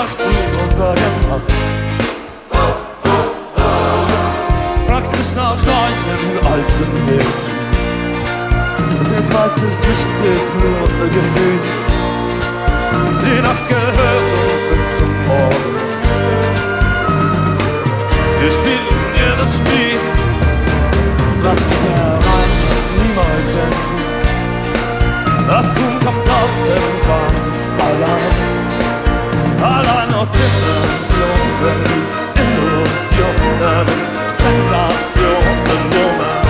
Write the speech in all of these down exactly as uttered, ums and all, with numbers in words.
noch zu sagen hat. Fragst mich nach meinen alten Werten. Jetzt weiß es nicht, zählt nur ein Gefühl. Die Nacht gehört uns bis zum Morgen. Wir spielen hier das Spiel. Lass diese Reise niemals enden. Das Tun kommt aus dem Sein allein. Allein aus Dimensionen, Illusionen, Sensationen, Nummern.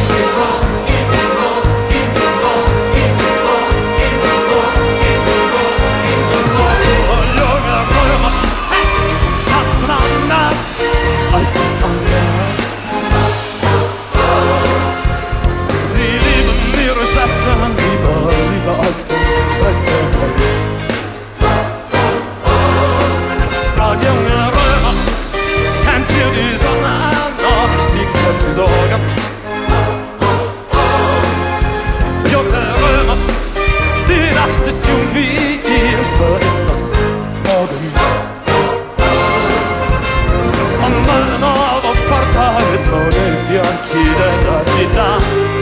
Fianchi della città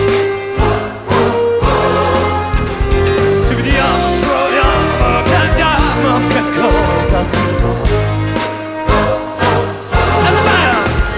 ci vediamo, troviamo, cantiamo, che cosa si fa. And the band!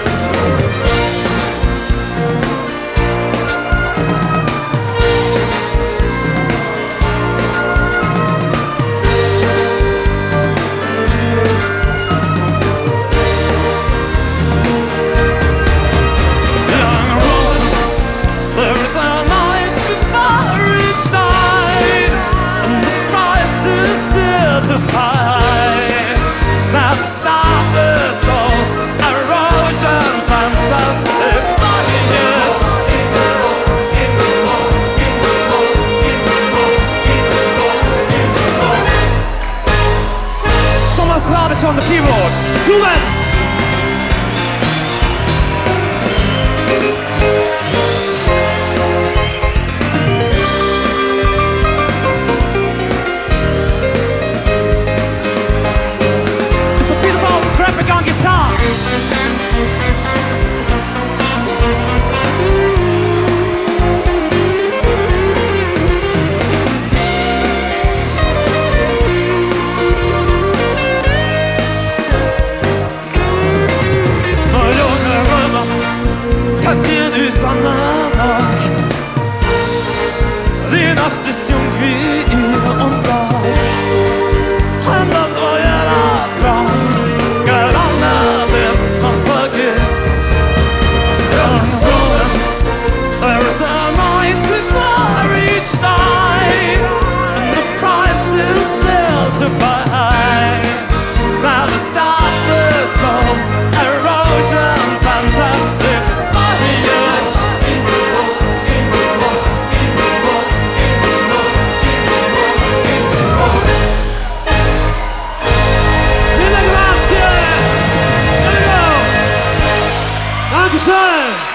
On the keyboard, Ruben! Mister Peter Bowles, Traffic on guitar. Die Nacht ist jung wie ihr und euch. Handelt euer Traum, gelandet ist, man vergisst. Young Ruben, there is a night before each night, and the price is still to buy. Never stop the salt, erosion, fantastic voyage. Dankeschön!